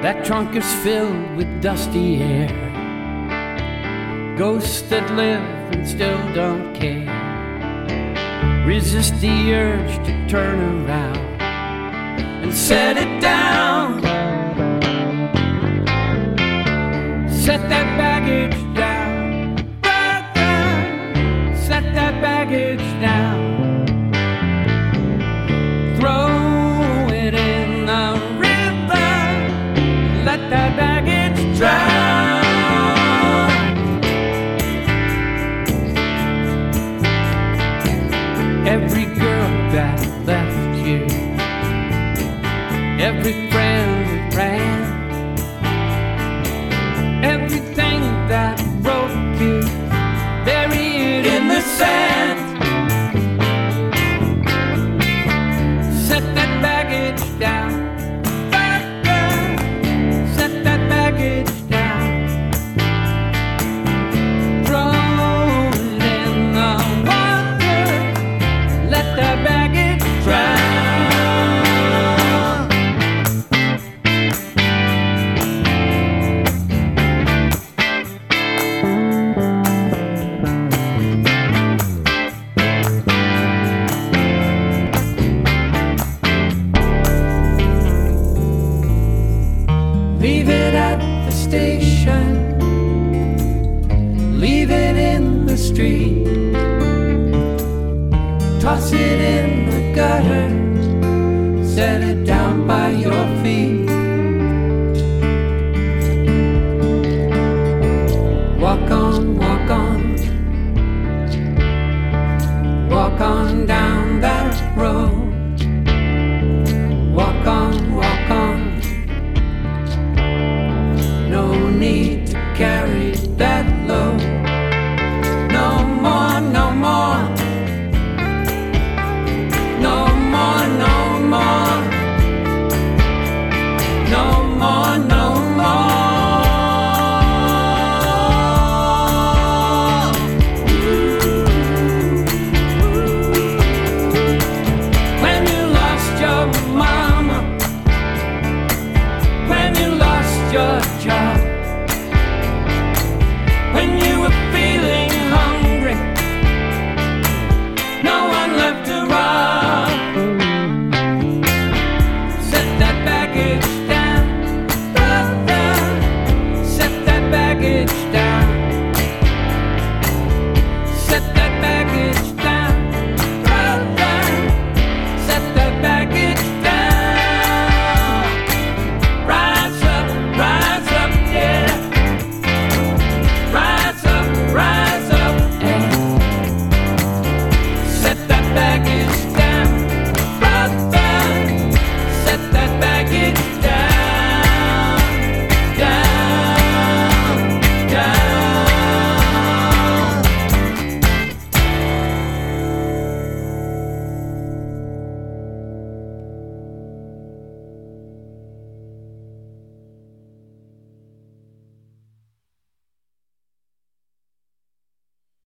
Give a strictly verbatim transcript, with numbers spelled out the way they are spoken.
That trunk is filled with dusty air, ghosts that live and still don't care. Resist the urge to turn around and set it down. Set that baggage down, down. Set that baggage down. Throw it in the river, let that baggage drown. Every girl that left you, every friend that ran, everything that broke you, bury it in the sand. Set that baggage down, set that baggage down. Throw it in the water, let that baggage drown. Leave it at the station, leave it in the street, toss it